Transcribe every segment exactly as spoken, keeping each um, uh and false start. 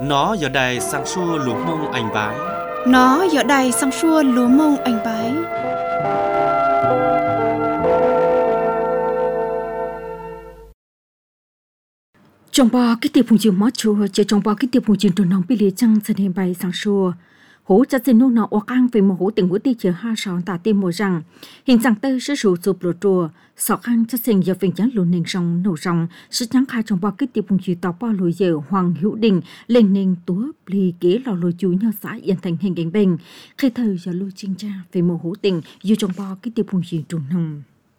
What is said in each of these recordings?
Nó giờ đây sang xua lúa mông anh bái. Nó giờ đây sang xua lúa mông anh bái. Trong ba cái tiệp phùng chiều mót chùa, chỉ trong ba cái tiệp phùng chiều tròn nòng bị liệt trăng sẽ đem bài sang xua. Hố cho dân nô nào oác ăn về một hố tình hố ti chờ hai sáu tả tim mùa rằng hình dạng tây sẽ sụp sụp lộ trùa sọ khăn cho sinh giờ phình trắng lùn nền sông nổ sông sự trắng khai trong ba cái tiệp phùng chiều tàu ba lùi giờ Hoàng Hữu Đình lên nền túa pli kế lò lùi chú nhau xã yên thành hình cảnh bình khi thời giờ lưu trinh tra về một hố tình dù trong ba cái tiệp phùng chiều tròn nòng.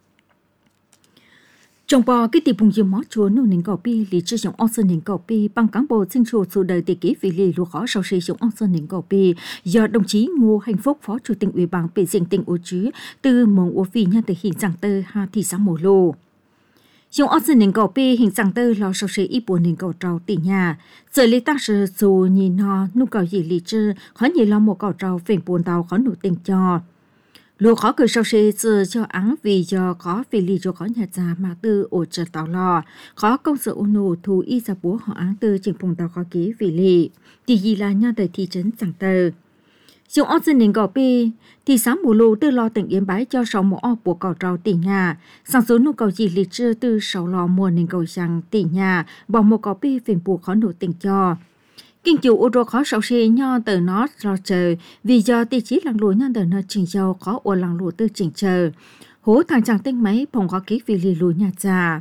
Trong bò cái tiệp phùng chiều mót chùa nô nền cỏ pi lý chưa dùng ong sơn nền cỏ pi bằng cán bộ sinh chủ sự đời tỷ ký vì lý lúa khó sau sử dụng ong sơn nền cỏ pi do đồng chí Ngô Hạnh Phúc phó chủ tịch ủy ban bệ diện tỉnh ô chứ từ mong ô phi nhân từ hình dạng tơ ha thị xã mồ lô dùng ong sơn nền cỏ pi hình dạng tơ lo sau sử ít buồn nền cỏ trâu tỷ nhà giờ lý tác sự dù nhìn nó nụ cỏ gì lý chưa khó nhìn lo một cỏ trâu phèn buồn tàu khó nụ tình cho lúa khó cử sau khi giờ cho áng vì do có vì lý do có nhà già mà từ ổ trợ tàu lò khó công sự ôn nụ thù y ra bố họ áng từ trình phùng tàu khó ký vì lý thì gì là nhau tại thị trấn Giàng Tờ dùng ớt dân nền gò pi thì sáng mùa lù từ lò tỉnh Yên Bái cho sáu mùa ớt của cầu trào tỉnh nhà sáng số nụ cầu gì lý chưa từ sáu lò mùa nền cầu Giàng tỉnh nhà bỏ một cầu pi phiền buộc khó nụ tỉnh cho kinh chủ ô tô khó sau khi nho từ nó lo chờ vì do tiêu chí làng lúa nho từ nó chỉnh dầu khó ô làng lúa từ chỉnh chờ hố thằng chàng tinh máy phòng khó ký vì lì lúa nhà già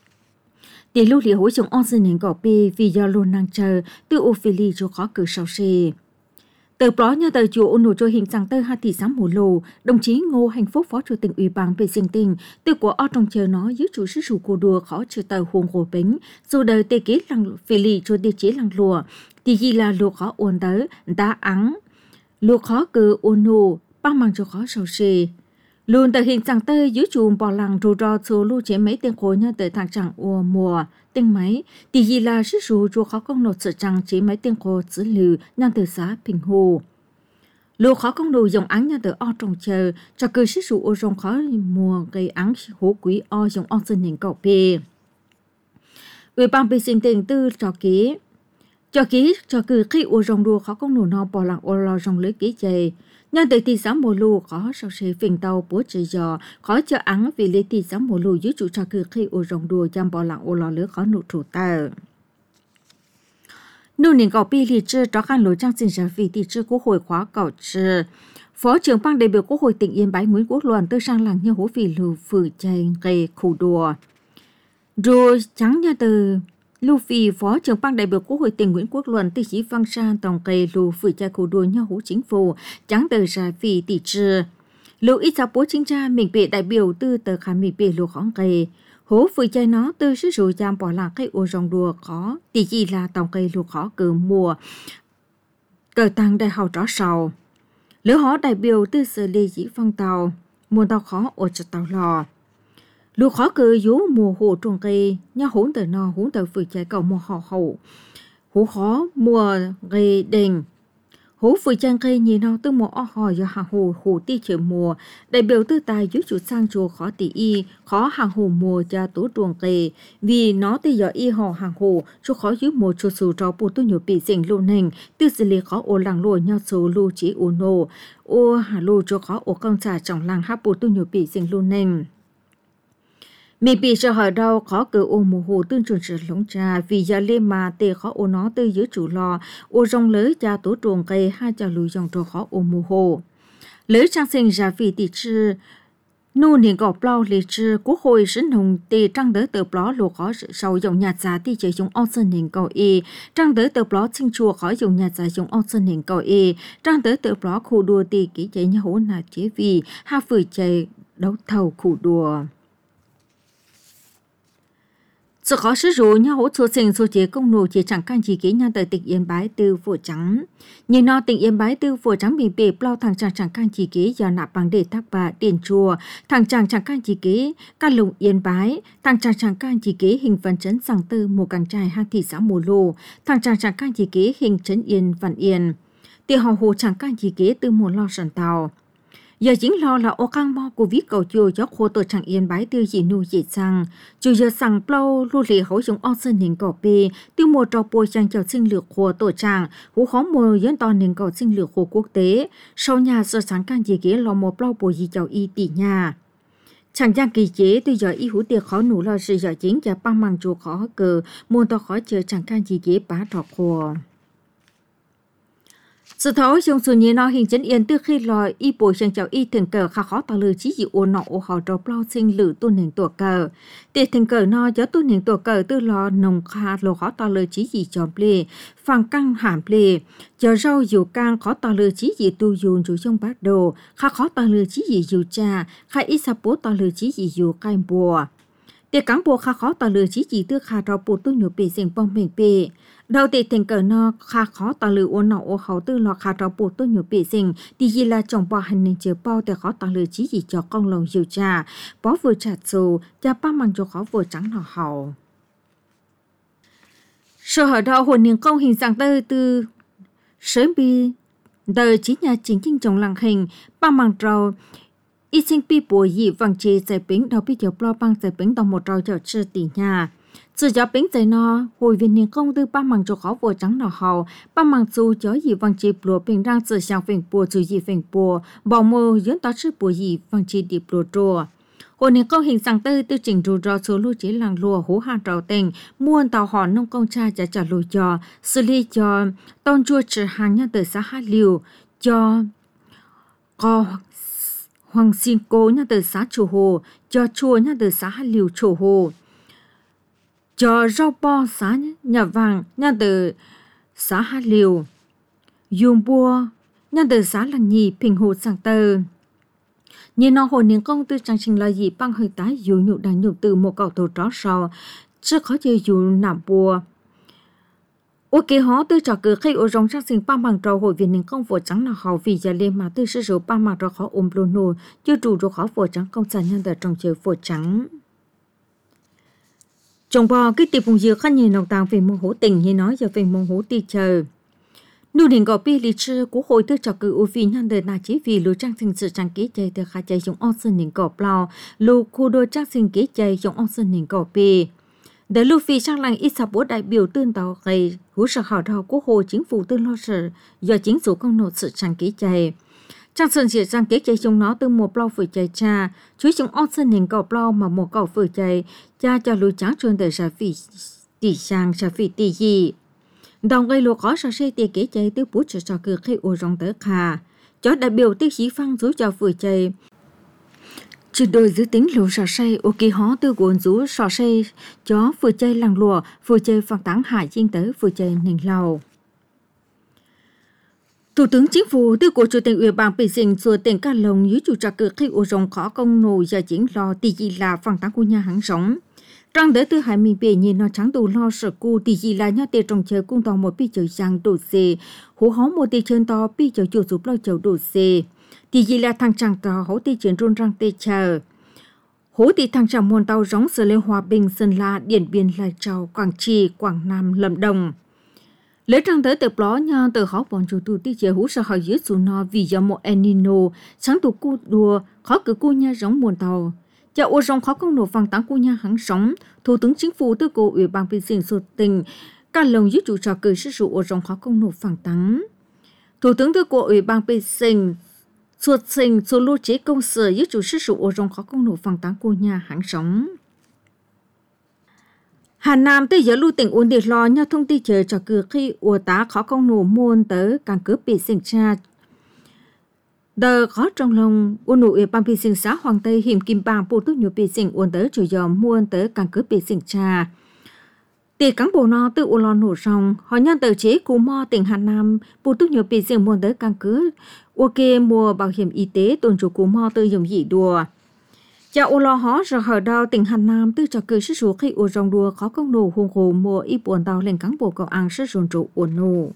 để lưu lý hối dùng ong dân nền gò pi vì do luôn năng chờ từ ô phi lì cho khó cử sau khi từ đó nhờ từ chủ ôn nổ cho hình dạng tơ hai thị xã mù lù đồng chí Ngô Hạnh Phúc phó chủ tịch ủy ban vệ sinh tỉnh từ của ở trong chờ nó dưới chủ sức chủ cô đùa khó trừ tờ huồng hồ bính dù đời tê kế làng phi lì cho tiêu chí làng lùa thì gì là lúa khó ôn tới đá ắng lúa khó cử ôn nổ bao mang cho khó sau xì luôn từ hình dạng tơ dưới chùm bỏ làng rù rò số lưu chế mấy tiếng khối nhờ tới thằng chẳng ua mùa tiếng máy thì gì là sức chủ cho khó công nộp sự chẳng chế mấy tiếng khối giữ lừ nhờ từ xã Bình Hồ lúa khó công nộp dùng áng nhờ từ o trồng chờ cho cơ sức chủ ô rong khó mùa gây áng hố quý o dùng o dân nền cầu bì ủy ban vệ sinh tỉnh tư cho ký cho ký cho cứ khi ô rong đua khó công nổ nó bỏ lặng ô lo rong lưới ký chày nhân tới thị xã mùa lù khó sau khi phình tàu bố chỉ dò khó cho áng vì lấy thị xã mùa lù dưới chủ cho cứ khi ô rong đua chăm bỏ lặng ô lo lưới khó nụ thủ tờ nô nền cầu pi liệt chưa đó khăn lối trang sinh ra vì thị chưa quốc hội khóa cầu chưa phó trưởng ban đại biểu quốc hội tỉnh Yên Bái Nguyễn Quốc Luân tư sang làng như hố vì lù phử chay gây khủ đùa rồi trắng nha từ Lưu Phi phó trưởng ban đại biểu quốc hội tỉnh Nguyễn Quốc Luân tỷ chỉ văn sang tổng cây lù phử cha khổ đuôi nhau hú chính phủ trắng tờ ra vì tỷ trừ lưu ít ra bố chính ra mình bị đại biểu tư tờ khả mình bị lù khóng cây hố phử cha nó tư sức rồi giam bỏ lạc cái ô rong đùa khó tỷ chỉ là tổng cây lù khó cử mùa cờ tăng đại học rõ sầu lỡ họ đại biểu tư xử lý dĩ phong tàu muôn tàu khó ô cho tàu lò lúa khó cử dú mùa hồ trồng cây nhau hỗn tờ no hỗn tờ phơi trái cầu mùa họ hậu hú khó mùa gây đền hú phơi trang cây nhìn nó từ mùa o hò do hàng hồ hồ ti chở mùa đại biểu tư tài dưới chủ sang chùa khó tỷ y khó hàng hồ mùa cho tố trồng cây vì nó từ giờ y họ hàng hồ cho khó dưới mùa cho sù cho bù tu nhiều bị dình lô nền từ xử lý khó ô làng lùa nhau số lô chỉ ô nô ô hà lô cho khó ô công trả trong làng hấp bù tu nhiều bị dình lô nền mình bị sợ hỏi đâu khó cử ô mùa hồ tương truyền sự lống trà vì giờ lên mà tê khó ô nó từ dưới chủ lò ô rong lưới cha tố truồng cây hai cha lùi dòng trò khó ô mùa hồ lưới trang sinh ra vì tỷ trư nô nền gọp lao lì trư quốc hội sinh hồng tê trang đỡ tờ bló lùa khó sau dòng nhà giá thì chỉ dùng ong sơn nền cầu e trang đỡ tờ bló sinh chùa khó dùng nhà giá dùng ong sơn nền cầu e trang đỡ tờ bló khu đua tì kỹ chế nhà hố là chế vì ha phử chạy đấu thầu khu đua sự khó sử dụng nhau hỗ trợ sinh số chế công nô chế chẳng can chỉ kỹ nhau tại tỉnh Yên Bái từ phủ trắng như nó tỉnh Yên Bái từ phủ trắng bị bể bao thằng chàng chẳng can chỉ kỹ do nạp bằng để thác bà điền chùa thằng chàng chẳng can chỉ kỹ ca lùng Yên Bái thằng chàng chẳng can chỉ kỹ hình văn trấn Giàng Tư một càng trai hai thị xã mùa lô thằng chàng chẳng can chỉ kỹ hình trấn Yên Văn Yên tiêu hào hồ chẳng can chỉ kỹ từ một lo sẵn tàu giờ chính lo là ô căng mò của viết cầu chùa cho khô tổ chẳng yên bái tư dị nu dị sang chủ giờ sang plau lu lì hậu dùng ong sơn nền cầu bê tiêu mùa trò bùa chẳng chào sinh lược khô tổ chẳng hú khó mùa dân to nền cầu sinh lược khô quốc tế sau nhà sơ sáng can gì ghế lo một plau bùa gì chào y tỷ nhà chẳng giang kỳ chế từ giờ y hú tiệc khó nụ lo sự giờ chính cho băng mang chùa khó cờ muôn to khó chờ chẳng can gì ghế bá trọ khô sự thấu trong số nhớ nó hình chân yên từ khi lòi y bồi chẳng chào y thường cờ khá khó tao lư chỉ dị ôn nọ ô họ trò plau sinh lử tu nền tổ cờ để thường cờ nó cho tu nền tổ cờ từ lò nồng khá lô khó tao lư chỉ dị cho ple phẳng căng hàm ple chờ rau dù căng khó tao lư chỉ dị tu dùn chủ trong bát đồ khá khó tao lư chỉ dị dù cha khá ít sắp bố tao lư chỉ dị dù cay bùa để cán bộ khá khó tao lư chỉ dị từ khá rau bố tu nhổ bề sinh bông mình bề đầu tiên thành cờ nó khá khó tao lư ôn nọ ô hậu tư lò khá trò bổ tôi nhiều bị sinh thì gì là chồng bò hành nên chờ bao để khó tao lư chỉ gì cho con lòng điều tra bó vừa chặt dù cha ba mang cho khó vừa trắng nọ hậu sở hở đầu hồn niềng công hình dạng tư từ sớm bi đời chỉ nhà chính kinh chồng làng hình ba mang trâu ít sinh pi bùa gì vàng chì giải bính đầu pi chầu plo băng giải bính tàu một trâu chầu chưa tỉ nhà sự giáo bính giải nó hồi viên niên công tư ba mằng cho khó vừa trắng nọ hậu ba mằng dù chó gì vàng chì bùa bình rang sự sang phình bùa dù gì phình bùa bảo mô dưỡng tá sư bùa gì vàng chì đi bùa trùa hồi niên công hình sang tư tư chỉnh rù rò số lưu chế làng lùa hú hàng trào tình muôn tàu hòn nông công cha trả trả lùi cho xử lý cho tôn chua trừ hàng nhân từ xã hát liều cho co hoàng xin cố nhân từ xã chủ hồ cho chua nhân từ xã hát liều chủ hồ cho rau bo xã nhà vàng nhà từ xã Hà Liều, dùng bùa nhà từ xã Lăng Nhì Bình Hồ Sàng Tơ. Nhìn nó hồi niên công tư trang trình là gì bằng hơi tái dù nhụ đàn nhụ từ một cầu tổ tró sò, chứ khó chơi dù nằm bùa. Ô kế hóa tư trò cử khi ô rong trang sinh ba bằng trò hồi viên niên công vô trắng là họ vì giờ lên mà tư sư rủ ba bằng trò khó ôm lô nô, chưa đủ rủ khó vô trắng công sản nhân từ trong chơi vô trắng. Trong bò cái tiệp vùng dừa khá nhiều nông tàng về môn hữu tình như nói giờ về môn hữu ti chờ. Nụ đình gò bì lịch sử của hội tư trò cử ưu phi nhân đời là chỉ vì lũ trang sinh sự trang kế chạy từ khá chạy dùng ong sơn nền gò blau, lũ khu đô trang sinh kế chạy dùng ong sơn nền gò bì. Để lũ phi trang làng ít sạp bố đại biểu tương tàu gây hữu sở hào đào của hội chính phủ tương lo sở do chính phủ công nộp sự trang kế chạy. Trang sơn sẽ trang kế chạy dùng nó từ một blau vừa chạy cha, chú dùng ong sơn nền gò blau mà một cầu vừa chạy, cha cho lũ tráng truyền đời ra phỉ tỷ sang ra phỉ tỷ gì. Đồng gây lúa có sở xây tiền kế chạy từ bút cho cho cử khi ô rong tới khả. Cho đại biểu tiêu chí phăng rú cho vừa chạy. Chứ đôi giữ tính lúa sở xây ô kỳ hóa từ cuốn rú sở xây cho vừa chạy làng lúa, vừa chạy phăng táng hải chiên tới vừa chạy nền lầu. Thủ tướng Chính phủ từ của Chủ tịch Ủy ban Bình Sinh của tỉnh Cà Long dưới chủ trì cử khi ô rong khó công nô giờ chính lo tỷ gì là phăng táng của nhà hàng sống. Trong đỡ từ hai mình bề nhìn nó trắng đủ lo sợ cu thì gì là nhau tê trong chờ cung tàu một pi chầu sang đồ xê hú hó một tê chân to pi chầu chủ giúp lo chầu đồ xê thì gì là thằng chàng to hố tê chân run răng tê chờ hố thì thằng chàng muôn tàu giống sờ lên Hòa Bình Sơn La Điện Biên Lai Châu Quảng Trị Quảng Nam Lâm Đồng lấy trang tới từ đó nhau từ khó bọn chủ tụ tê chờ hú sợ hỏi dưới số nó vì do một El Nino sáng tụ cu đùa khó cứ cu nha giống muôn tàu. Cho ô rong khó công nổ phăng táng của nhà hàng sống, Thủ tướng Chính phủ từ cổ Ủy ban Bình Sinh số tỉnh, Cà Long dưới chủ trò cử sử dụng ô rong khó công nổ phăng táng. Thủ tướng từ cổ Ủy ban Bình Sinh số tỉnh số lô chế công sở dưới chủ sử dụng ô rong khó công nổ phăng táng của nhà hàng sống. Hà Nam tới giờ lưu tỉnh ổn định lo nhau thông tin chờ trò cử khi ô tá khó công nổ môn tới càng cứ bị sinh tra. Đờ khó trong lòng, ôn nụ Ủy ban Bình Sinh xã Hoàng Tây hiểm kim bang bộ tốt nhiều bị sinh ôn tới chủ dòm muôn tới càng cứ bị sinh trà. Tỷ cán bộ nó tự ôn lo nổ rong, họ nhân tờ chế cú mò tỉnh Hà Nam, bộ tốt nhiều bị sinh muôn tới càng cứ ok mua bảo hiểm y tế tôn chủ cú mò tự dùng dị đùa. Cha ôn lo họ rồi hở đào tỉnh Hà Nam tự cho cử sức số khi ôn rong đùa khó công nổ hùng hồ mua y buồn tàu lên cán bộ cầu ăn sức rồn trụ ôn nổ.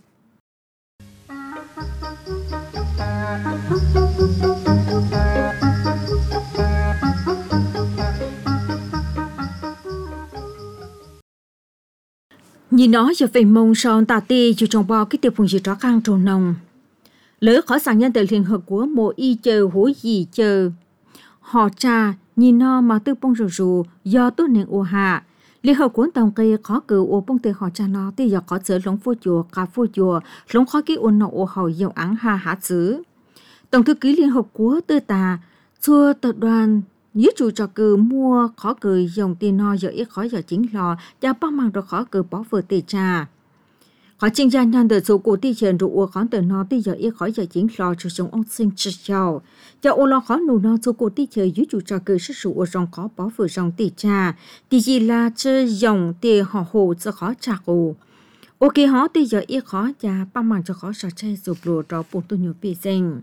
Nhìn nó giờ về mông son tà tê dù trong bao cái tiệp phùng gì đó căng trồn nồng. Lỡ khó sang nhân từ Liên Hợp Quốc mô y chờ hối gì chờ. Họ trà, nhìn nó mà tư bông rù rù, do tốt nên ua hạ. Liên Hợp Quốc tổng kỳ khó cử ua bông tê họ trà nó thì do có chở lông phô chùa, cả phô chùa, lông khó ký ua nọ ua hầu dòng áng hà hạ chữ. Tổng thư ký Liên Hợp Quốc tư tà, chua tập đoàn, dưới chủ trò cử mua khó cử dòng tiền nó giờ ít khó giờ chính lò, và bao mạng rồi khó cử bỏ vừa tê trà. Khó trình gia nhân từ số cổ tỷ tiền rủ ua khó từ nó tỷ giờ ít khó giờ chính lò cho sống ông sinh trực chào. Cho ô lo khó nụ nó số cổ tỷ tiền dưới chủ trò cử sức rủ ua rong khó bỏ vừa rong tỷ trà. Tỷ gì là chơ dòng tỷ họ hồ cho khó trả cổ. Ok họ tỷ giờ ít khó và bao mạng cho khó sở chơi rụp lùa rõ bụng tôi nhiều bì sinh.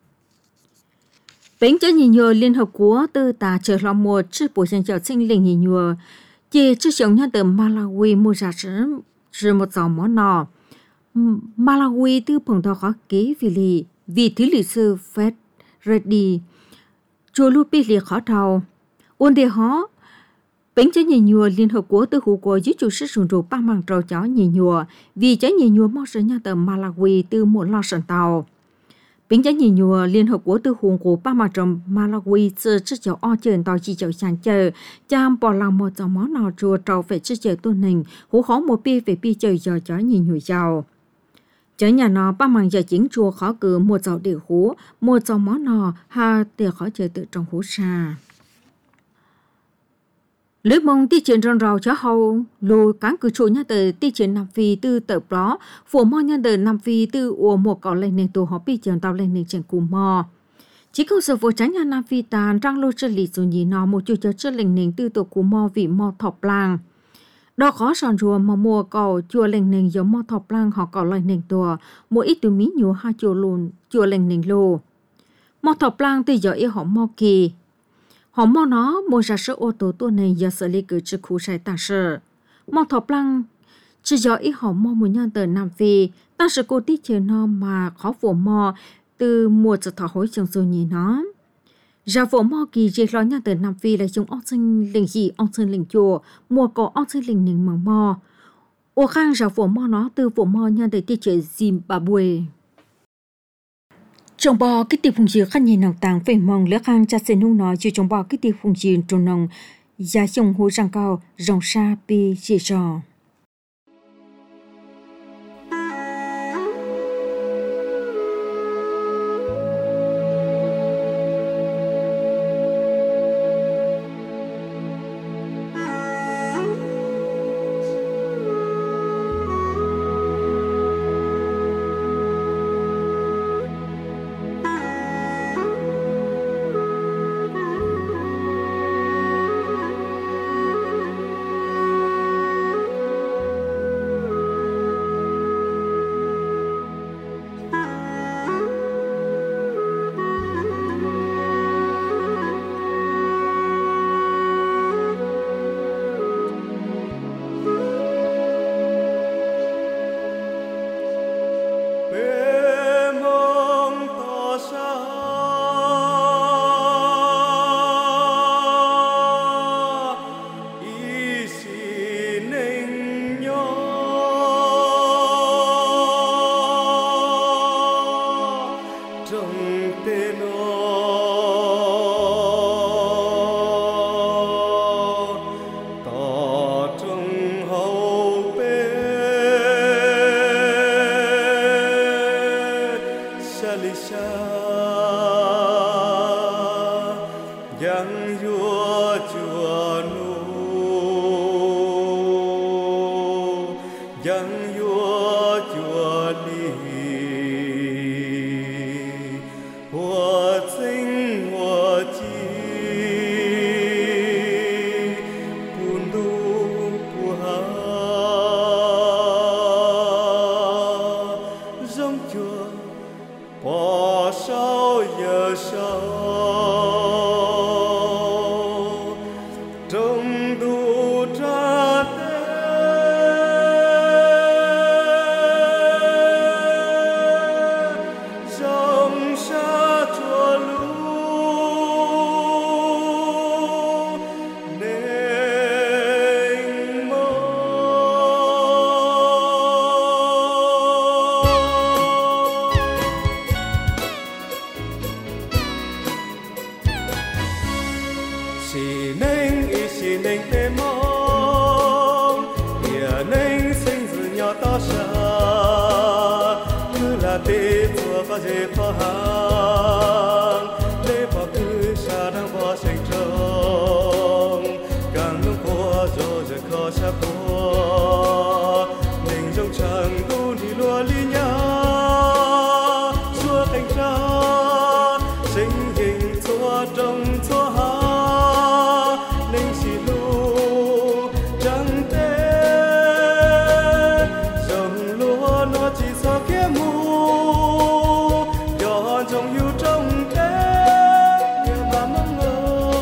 Bánh cho nhìn nhờ Liên Hợp Quốc tư tà chờ lo một chiếc bộ dân chào sinh linh nhìn nhờ. Chỉ chiếc sống nhân từ Malawi mua ra sớm. Rồi một dòng món nọ. Malawi tư phòng thọ khó ký vì lì, vì thứ lý sư Fed Ready. Chùa lưu bí lì khó thầu. Ôn đề họ, bánh cho nhìn nhùa Liên Hợp Quốc tư hữu của dưới chủ sức rùn rù ba mạng trâu chó nhìn nhùa, vì cháy nhìn nhùa mong sở nhà tờ Malawi tư một lo sẵn tàu. Bánh cho nhìn nhùa Liên Hợp Quốc tư hữu của ba mạng trâu Malawi tư chức cháu o chơn tàu chỉ cháu sáng chờ, chăm bỏ lòng một dòng món nọ chùa trâu về chức chờ tuần hình, hữu khó một bì về bì chờ giờ chó nhìn nhùa giàu. Chớ nhà nó ba mạng giờ chính chùa khó cử một dòng địa hú, một dòng món nọ ha để khó chờ tự trong hú xa. Lưới mông ti chuyển rong rào cho hầu, lùi cán cử chủ nhà tờ ti chuyển Nam Phi tư tập đó, phủ mò nhà tờ Nam Phi tư ua một cỏ lên nền tù họ bị chuyển tàu lên nền chuyển cù mò. Chỉ câu sở vô tránh nhà Nam Phi tàn răng lô chân lý dù nhì nó một chú cho chân lên nền tư tổ cù mò vì mò thọc làng. Đó khó sòn rùa mà mua cầu chùa lên nền giống mò thọc làng họ cỏ lên nền tùa, mua ít từ mí nhủ hai chùa lùn, chùa lên nền lô. Mò thọc làng từ giờ ý họ mò kỳ. Họ mò nó mua ra sữa ô tô tuần này giờ xử lý cử chức khu sai tà sở. Mò thọc lăng chỉ giờ ít họ mò một nhân tờ Nam Phi, ta sự cô tí chơi nó mà khó phổ mò từ mùa cho thọ hối trong rồi nhìn nó. Ra phổ mò kỳ dễ lo nhân tờ Nam Phi là chúng ốc sinh linh gì ốc sinh linh chùa, mùa có ốc sinh linh nình mbằng mò. Ô khang ra phổ mò nó từ phổ mò nhân tờ tí chơi Zimbabwe. Trong bò cái tiệp phùng dừa khăn nhìn nòng tàng về mong lỡ khang cha xe nung nói chứ trong bò cái tiệp phùng dừa trong nòng giá chồng hối răng cao rong xa bì dì rò. Trong chỉ nên ý chỉ nên tê mong địa nên sinh dự nhỏ to xa cứ là tê chùa có dễ khó hàng lê bỏ cứ xa đang bỏ sinh trong càng lúc khó rồi giờ khó xa khó mình trong chẳng tu đi lùa ly nhá xua cánh ra sinh hình xua trong xua hà nên chỉ lu chẳng thế dòng lúa nó chỉ sao kia mù gió trong yêu trong thế nhưng mà mong ngờ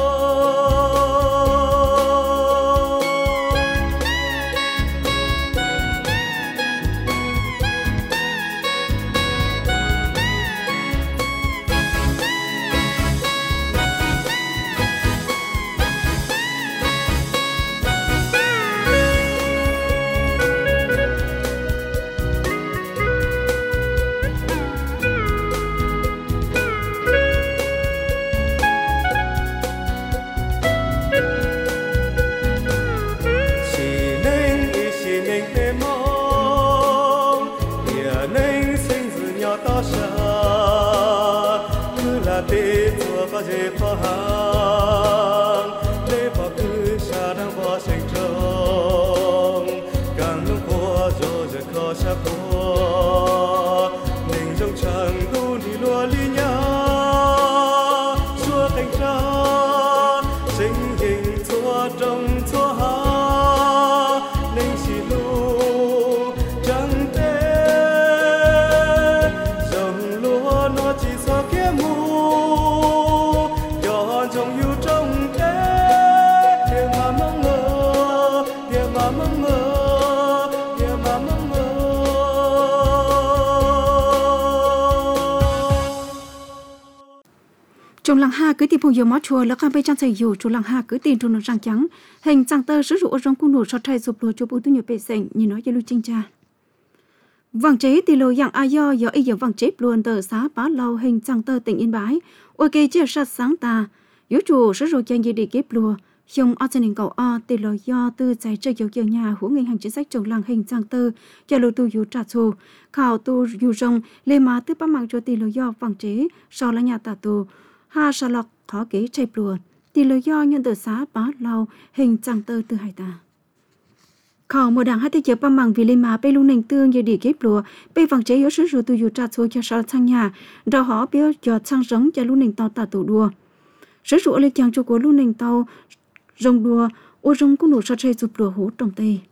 tê chùa có dễ khó hàng lê bỏ cứ xa đang bỏ sinh trong càng lúc khó rồi giờ khó xa khó mình trong chẳng tu đi lùa ly nhá xua cánh ra sinh hình xua trong xua hà nên chỉ lu chẳng thế dòng lúa nó chỉ sao kia mù Trong làng ha cứ tìm phong yêu máu chùa là con bay trang xây dù trong làng ha cứ tìm trong nó răng trắng hình trang tơ sử dụng ở trong cung nổ sọt thay sụp lùa cho bố tu nhiều bể sành như nói cho lưu trinh cha vàng chế thì lô dạng ai do giờ ý giờ vàng chế luôn tờ xá bá lâu hình trang tơ tỉnh Yên Bái ok chia sát sáng ta yếu chủ sử dụng chân gì để kép lùa trong ở trên cầu o thì lô do tư giải chơi dầu dầu nhà của ngành hàng chính sách trong làng hình trang tơ cho lô tu yếu trả thù khảo tu yếu rong lê má tư bá mạng cho thì lô do vàng chế so là nhà tà tù ha sa lọc khó kế chạy plùa thì lời do nhân tờ xá bá lâu hình trang tơ từ hải ta khảo một đảng hai tay chở ba mảng vì lên má bê lu nền tương như đi ghép plùa bê vàng chế yếu sử dụng từ yếu trả thù cho sao sang nhà đào họ biểu cho sang giống cho lu nền tàu tà tổ đua sử dụng lên chàng cho của lu nền tàu rồng đua ô rồng cũng nổ sao chạy giúp plùa hú trồng tây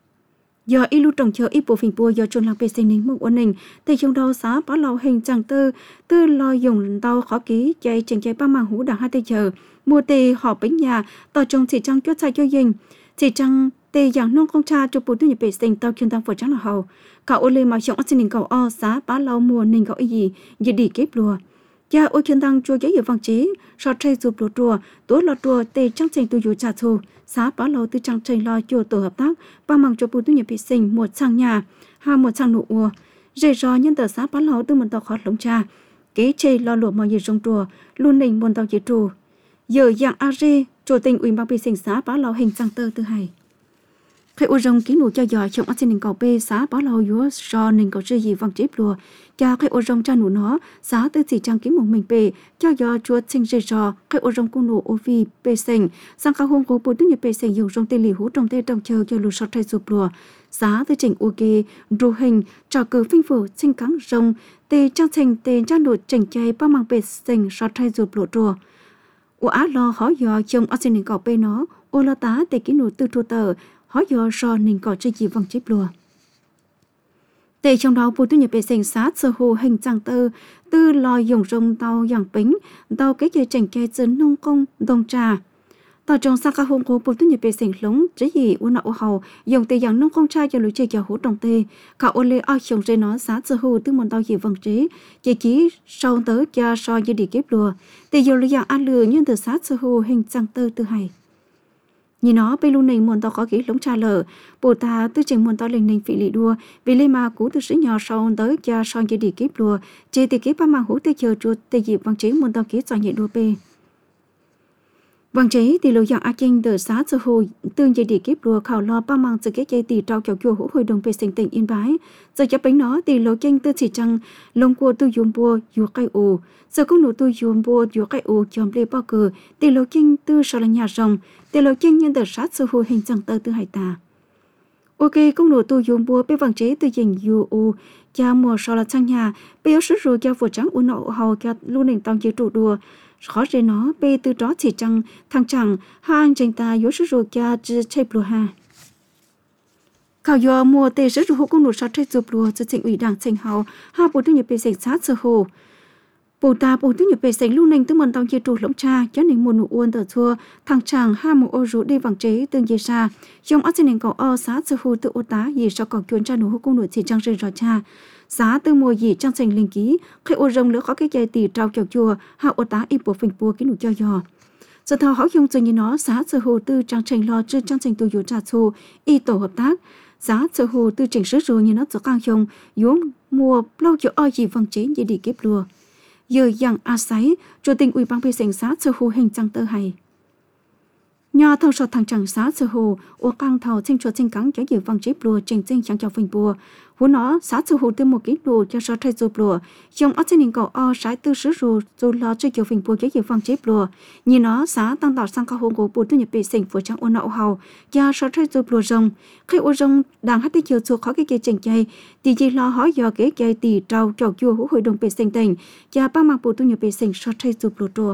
giờ y lu trồng chờ y bộ phình bùa giờ trôn lạc bê sinh nín một ổn định thì trong đầu xá bá lâu hình chẳng tư tư lo dùng tàu khó ký chạy chèn chạy ba mảng hú đảng hai tay chờ mua tê họ bánh nhà tàu trồng chỉ trăng chốt sai cho dinh chỉ trăng tê dạng nông công cha cho bộ tư nhập bê sinh tàu chuyên tăng phở trắng là hầu cả ô lê mà chồng ở sinh cầu o xá bá lâu mua nên gọi gì gì đi kép lùa cha ô chuyên tăng chua giấy ở vàng chế so chơi giúp lùa chùa tối lọ chùa tê trăng trình tu dù trả thù xá bá lâu từ trang trình lo chùa tổ hợp tác ba mảng cho bộ tư nhập bê sinh một sang nhà hai một sang nụ ua dễ dò nhân tờ xá bá lâu từ một tàu khó lông cha kế chơi lo lụa mọi gì trong chùa luôn nình một tàu chế trù giờ dạng a rê chủ tình ủy ban bê sinh xá bá lâu hình trang tơ từ hải khi ô rồng ký nụ cho giỏi trong ở trên nền cầu bê xá bá lâu yếu do nền cầu chơi gì vàng chép lùa cha khi ô rồng cha nụ nó xá tư chỉ trang ký một mình bê cho giò chúa sinh dễ dò khi ô rồng cung nụ ô vi bê sinh sang khá hôn của bộ tư nhập bê sinh dùng rồng tê lì hú trong tê trong chờ cho lù sọt thay sụp lùa xá tư chỉnh ô kê ru hình trò cử phinh phủ sinh kháng rồng tê trang trình tê trang nụ chỉnh chay ba mang bê sinh sọt thay sụp lùa chùa ô á lo khó giò trong ở trên nền cầu bê nó ô lo tá tê ký nụ tư thua tờ hỏi do so nên có chơi gì vòng chép lùa tề trong đó bộ tư nhập bề sinh sát sơ hồ hình trang tơ tư lo dùng rồng tàu dạng bính tàu cái chơi chảnh chơi dân nông công đồng trà tàu trong sang các hôm của bộ tư nhập bề sinh lúng chỉ gì u nọ hầu dùng tề dạng nông công trai cho lối chơi cho hỗ trọng tề cả ô lê ao chồng rê nó sát sơ hồ tư môn tàu gì vòng chế chỉ ký sau tới cho so như đi kép lùa tề dùng lối dạng ăn lừa nhưng từ sát sơ hồ hình trang tơ tư hay nhìn nó bây lúc này muốn tao có kỹ lống trà lở bồ ta tư trình muốn tao lên ninh phỉ lì đua vì lê mà cú từ sĩ nhỏ sau tới cha son chỉ đi kiếp đua chỉ thì kiếp ba mang hú tê chờ chuột tê dịp vang chế muốn tao kỹ cho nhẹ đua bê Vàng chế thì lộ dạng a kinh đờ xá sơ hồ tương dây đi kiếp lùa khảo lo ba mang sự kết dây tỷ trao kiểu chùa hữu hội đồng về sinh tỉnh Yên Bái. Giờ chấp bánh nó thì lộ kinh tư chỉ trăng lông của tu dùng bùa dù cây ồ. Giờ cũng nụ tu dùng bùa dù cây ồ chồm lê bao cờ thì lộ kinh tư sau là nhà rồng thì lộ kinh nhân đờ xá sơ hồ hình chẳng tơ tư hải tà. Ok cũng nụ tu dùng bùa bê vàng chế tư dình dù ồ cha mùa sau là sang nhà bê áo sứ rồi cha vừa trắng u nọ hầu cha luôn nền tông chế trụ đùa. Khó rơi nó bê từ đó chỉ chẳng thằng chẳng hai anh chàng ta yếu sử dụng cha chứ chạy bùa ha. Khảo dò mùa tê sử dụng hộ công nụ sát chạy dụp lùa cho chính ủy đảng thành hào hai bộ tư nhập bê sạch sát sơ hồ. Bộ ta bộ tư nhập bê sạch lưu nành tư mần tông chế trụ lỗng cha cho nên mùa nụ uôn tờ thua thằng chẳng hai mùa ô rủ đi vàng chế tương dê xa. Dòng ác chân cầu o sát sơ hồ tự ô tá gì cho cỏ chuyên cha nụ hộ công nụ chỉ chẳng rơi rõ cha. Giá từ mùa gì trang thành linh ký khi ô rồng lỡ khó cái dây tỷ trao chào chùa hạ ô tá y bộ phình bùa cái nụ cho dò giờ thao hỏi dùng cho như nó giá sở hồ tư trang thành lo chưa trang thành tu dụ trà xô y tổ hợp tác giá sở hồ tư trình sứ rồi như nó cho càng dùng dùng mùa lâu cho oi gì văng chế gì đi kiếp lùa giờ yang a sấy chủ tình ủy ban bê sinh giá sở hồ hình trang tơ hay nhà thầu sọt thằng chẳng giá sở hồ ô càng thầu sinh chuột sinh cắn cho nhiều văng chế lùa trình sinh chẳng cho phình bùa hú nó xã sự hồ tư một ký đồ cho số thay dùm lùa dòng ớt trên cầu o sái tư sứ rù dù lo cho kiểu phình bùa cho nhiều phong chế lùa như nó xã tăng tạo sang cao hồn của bùa tư nhập bị sinh của trang ôn nậu hầu cho số thay dùm lùa rồng khi ô rồng đang hát tới chiều xuống khó cái kia trình chay thì chỉ lo hỏi do kế chay tỷ trâu trầu chua hú hội đồng bị sinh tình cho ba mạng bùa tư nhập bị sinh số thay dùm lùa đùa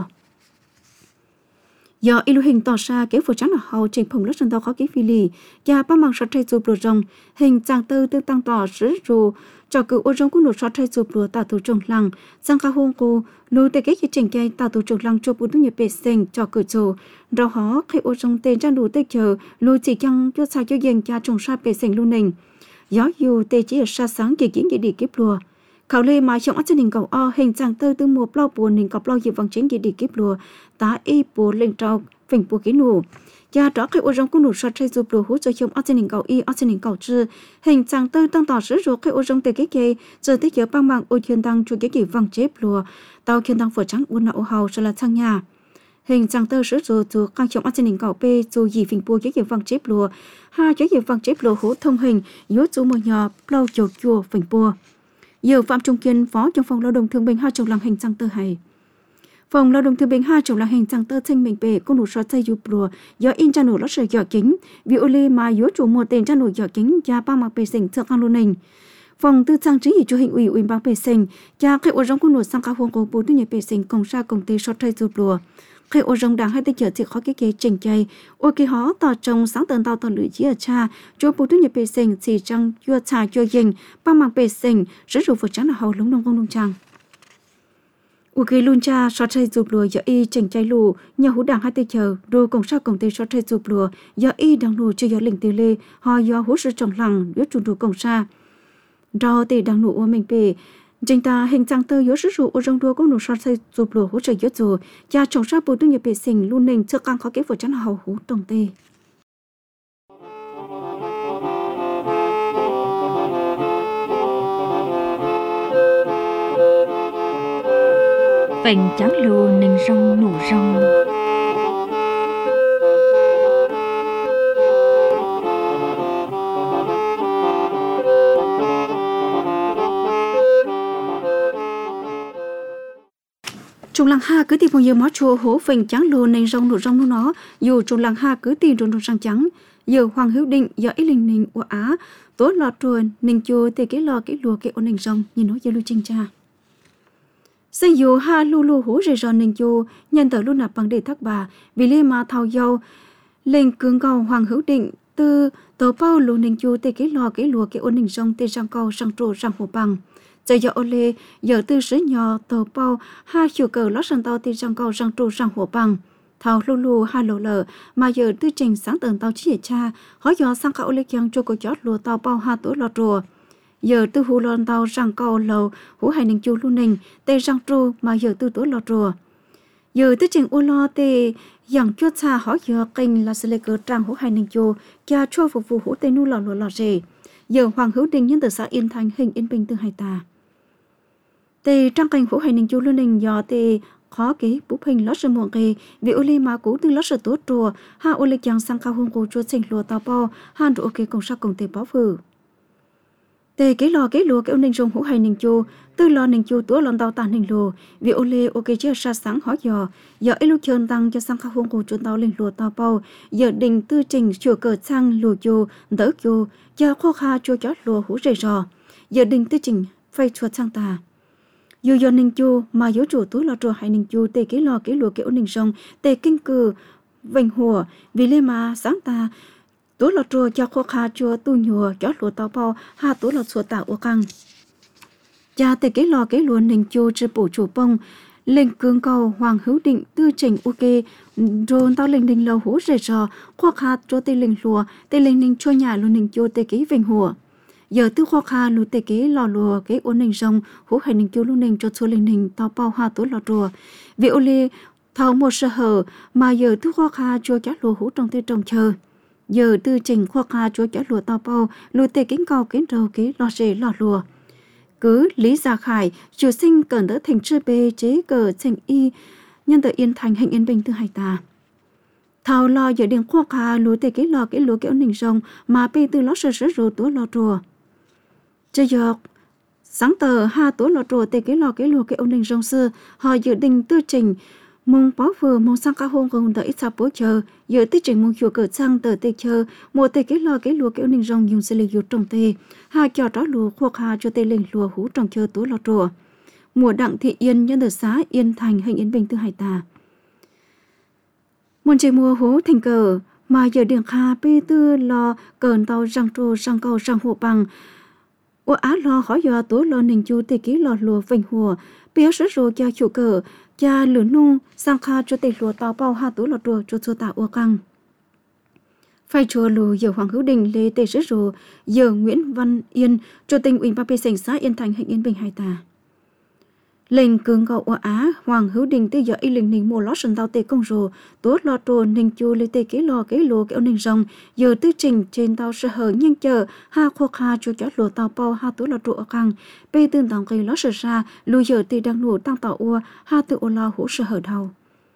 do ilu hình tỏ ra kế phụ trắng là hầu trình phồng lớp sân tàu khó kế phi lì và ba mảng sọt thay dùm lùa rồng hình trang tư tư tăng tỏ sứ rù cho cử ô rồng cũng nổ sọt thay dùm lùa tạo thủ trồng lăng sang ca hôn cô lùi tê kế khi trình cây tạo thủ trồng lăng cho bùn thu nhập bể sinh cho cử chủ rau hó khi ô rồng tên ra đủ tê chờ lùi chỉ chăng cho sao cho dành cha trồng sa bể sinh lưu nình gió dù tê chỉ ở xa sáng kỳ kiến kỳ đi kiếp lùa khảo lê mà trong ác chân hình cầu o hình trang tư tư một bao buồn hình cọp lo dịp vòng chính kỳ đi kiếp lùa tá y bùa lên trâu phình bùa ký nụ và đó khi ô rong cũng nụ sọt chơi dùm lùa hú cho trong ác chân hình cầu y ác chân hình cầu chư hình trang tư tăng tỏ sứ ruột khi ô rong tê kế kê giờ tới giờ băng bằng ô thiên tăng chu kế kỳ vòng chế lùa tàu thiên tăng phở trắng uốn nậu hầu cho là sang nhà hình trang tư sứ ruột dù căng trong ác chân hình cầu p dù gì phình bùa kế kỳ vòng chế lùa hai kế kỳ vòng chế lùa hú thông hình yếu chú mờ nhỏ lâu chột chua phình bùa giờ Phạm Trung Kiên phó trong phòng lao động thương binh hai chồng làng hình trang tơ hay phòng lao động thương binh hai chồng làng hình trang tơ thanh mình về con nụ sọt xây giúp lùa do in cha nụ lót sợi giỏ kính vì ô lê mà yếu chủ một tên cha nụ giỏ kính và ba mặc bề sinh thượng ăn luôn hình phòng tư trang trí cho hình ủy ủy ban bề sinh cha khi ô rong con nụ sang cao huống của bốn tư nhà bề sinh công sa công ty sọt xây giúp lùa khi ô rong đang hai tay chở thiệt khó cái kế trình chay ô kỳ hó tỏ trong sáng tận tàu tàu lưỡi chỉ ở cha cho bốn tư nhà bề sinh chỉ trăng cho cha cho dình ba mặc bề sinh rất rồi vừa trắng là hầu lống đông công đông trang ô kỳ luôn cha sọt xây giúp lùa do y trình chay lù nhà hú đảng hai tay chở rồi công sa công ty sọt xây giúp lùa do y đang lù chưa do lệnh tiêu lê họ do hú sự trồng lằng biết chủ đồ công sa do tỷ đang lù ô mình bề chính ta hình trang tơ yếu sử dụng ô rong đua có nụ sọt xây giúp lùa hỗ trợ yếu dù và trồng sa bùn tư nhập bề sinh luôn nền chưa càng khó kế vừa chắn hầu hú đồng tê Vành trắng lùa nền rong nụ rong Trung lăng ha cứ tìm một giờ máu chua hổ phình trắng lùa nền rong nụ rong nó dù trung lăng ha cứ tìm rong rong sang trắng giờ Hoàng Hữu Định giờ ý linh nền của Á tối lọt truồn nền chua tê cái lò cái lùa cái ôn nền rong nhìn nó giờ lưu chinh cha xây dù ha lu lu hú rề ròn nền chua nhân tờ luôn nạp bằng để thắc bà vì lê mà thao dâu lên cường cầu Hoàng Hữu Định từ tờ bao lù nền chua tê cái lò cái lùa cái ôn nền rong tê sang cầu sang trổ sang hồ bằng giờ giờ ô lê giờ từ sứ nhỏ tờ bao hai chiều cờ lót sang tàu tê sang cầu sang trổ sang hồ bằng thao lu lu hai lỗ lờ mà giờ tư trình sáng tầng tàu chỉ cha hỏi giờ sang cầu ô lê kiang cho cô chót lùa tàu bao hai tuổi lọt rùa giờ từ hù lon tàu sang cầu lầu hú hai nền chu lu nền tê sang trổ mà giờ từ tuổi lọt rùa giờ tư trình ô lo tê yang chốt xa hỏi giờ kênh là sẽ lê cờ trang hú hai nền chu cha cho phục vụ hú tê nu lò lùa lọt rề giờ Hoàng Hữu Định nhân từ xã Yên Thành hình Yên Bình từ hai tà tê trang kênh hú hai nền chu lu nền do tê khó kế bút hình lót sự muộn kề vì ô lê má cú từ lót sự tốt trùa ha ô lê chàng sang cao hôn cô chua sinh lùa tao bao han rủ ok công sắc công tế bó phử tề kế lò kế lùa kéo ninh rong hữu hay ninh chu tư lò ninh chu túa lon tao tàn ninh lùa vì ô lê ok chia sa sáng hỏi giờ giờ ấy lúc chơn tăng cho sang cao hôn cô chua tao lên lùa tao bao giờ đình tư trình chùa cờ sang lùa chu đỡ chu cho khó kha chua chót lùa hữu rề rò giờ đình tư trình phây chuột sang ta dù do ninh chu mà yếu chủ túa lò chùa hay ninh chu tề kế lò kế lùa kéo ninh rong tề kinh cử vành hùa vì lê mà sáng ta túa lò chùa cho khó kha chùa tu nhùa chót lùa tao bao ha túa lò chùa tạo ô căng cha tề kế lò kế lùa ninh chu chư bổ chủ bông lên cương cầu hoàng hữu định tư trình ok rồi tao lên ninh lầu hú rề rò khó kha chùa tề linh lùa tề linh ninh chua nhà lùa ninh chu tề kế vành hùa giờ tư khó kha lùa tề kế lò lùa kế ôn ninh rong hú hay ninh chu lùa ninh cho chùa linh ninh tao bao ha túa lò chùa vì ô lê thao một sơ hở mà giờ tư khó kha chùa chát lùa hú trong tê trồng chờ giờ tư trình khó kha chùa chát lùa tao bao lùa tề kính cầu kính râu kế lò rề lò lùa cứ Lý Gia Khải chủ sinh cần đỡ thành chư bê chế cờ thành y nhân tự yên thành hành yên bình tư hải ta thao lo giờ điện khoa kha lúa tê cái lò cái lúa kéo nình rồng mà bê tư lót sơ sơ rô túa lò trùa chơi giọt sáng tờ ha túa lò trùa tê cái lò cái lúa kéo nình rồng xưa họ dự định tư trình mong báo vừa mong sang cá hôn không đợi ít sao bố chờ giờ tư trình mong chùa cờ sang tờ tê chờ một tê cái lò cái lúa kéo nình rồng dùng sẽ lấy dụ trồng tê ha cho đó lúa khoa kha cho tê lên lúa hú trồng chờ túa lò trùa mùa đặng thị yên nhân ở xã Yên Thành hành Yên Bình tư hải ta muôn chơi mùa hú thành cờ mà giờ điện kha bê tư lò cờn tàu răng trô răng cầu răng hộ bằng ô á lo khỏi giờ túa lò nình chu tê ký lò lúa vành hùa bê sớ rô cho chủ cờ cha lửa nung sang kha cho tê lúa tàu bao ha túa lò trùa cho chua tạ ô căng phai chùa lù giờ Hoàng Hữu Đình lê tê sớ rô giờ Nguyễn Văn Yên chủ tịch ủy ban bê sành xã Yên Thành hành Yên Bình hải ta lệnh cường cầu ở Á Hoàng Hữu Đình tư giờ y linh ninh mua lót sân tàu tê công rồ tốt lò trồ ninh chu lê tê kế lò kế lùa kéo ninh rồng giờ tư trình trên tàu sơ hở nhanh chờ ha khoa kha chu chót lùa tàu bao ha túa lò trồ ở căng bê tương tàu cây lót sơ ra lùi giờ tê đang lùa tăng tàu ua ha tự ô lo hủ sơ hở đầu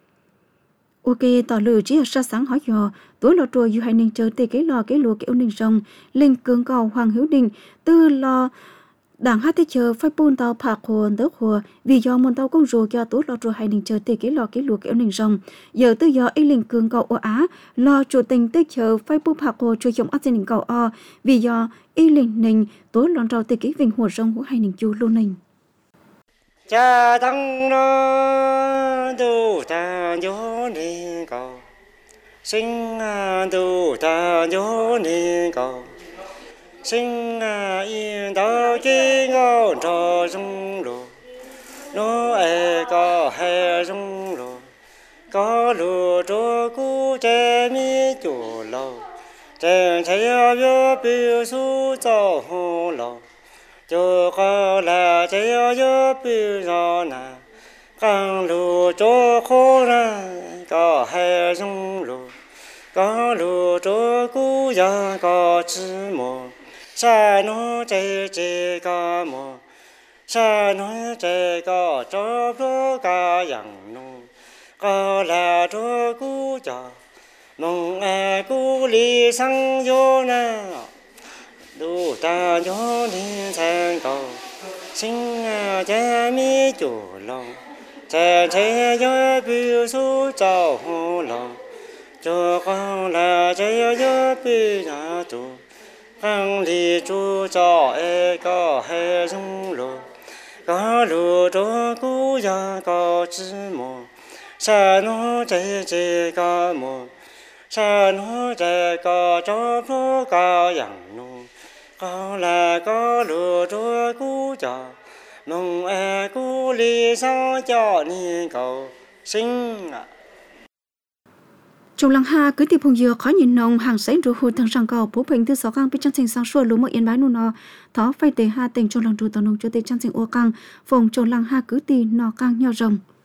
ok tàu lử chỉ ở sa sáng hỏi dò túa lò trồ dù hai ninh chờ tê kế lò kế lùa kéo ninh rồng lệnh cường cầu Hoàng Hữu Đình tư lò đảng hát tê chờ phải bôn tàu phạc hồn đỡ hùa vì do môn tàu công rùa cho tốt lò trùa hai ninh chờ tê kế lò kế lùa kéo ninh rồng giờ tư do y linh cường cầu ở Á lo chủ tình tê chờ phải bôn phạc hồ cho chống ác ninh cầu o vì do y linh ninh tốt lòn trào tê kế vinh hùa rong hữu hai ninh chu lô ninh cha tăng nó đủ ta nhớ ninh cầu sinh đủ ta nhớ ninh cầu sinh yên đó chỉ ngõ cho dung lô nó ai có hay dung lô có lô cho cú trẻ mi chủ lô trẻ thấy yo biểu su cho hồ lô cho có là trẻ yo biểu cho na càng lô cho khó ra có hay dung lô có lô cho cú ya có chỉ mò sa nó chế chế ca mò sa nó chế ca cho pro ca yang nu ca là cho cú cha mong ai cú li sang yo na đủ ta yo ni sang cầu sinh cha mi chủ lòng cha chế yo biểu su chào hồ lòng cho con là chế yo biểu nhà chủ hăng li chu cho e có hay dung lô có lô cho cú ya có chỉ mò sa nó chế chế ca mò sa nó chế ca cho pro ca yang nu có là có lô cho cú ya mong e cú li sao cho ni cầu sinh trong lăng ha cứ tìm phong dừa khó nhìn nồng hàng sấy rùa hụt thằng sang cầu bố bình từ sáu căng bên chân thành sang xuôi lúa mỡ yên bái nụ nọ thó phai tề ha tình trong lăng rùa tàu nông cho tề chân thành ô căng phòng trong lăng ha cứ tì nọ căng nhau rồng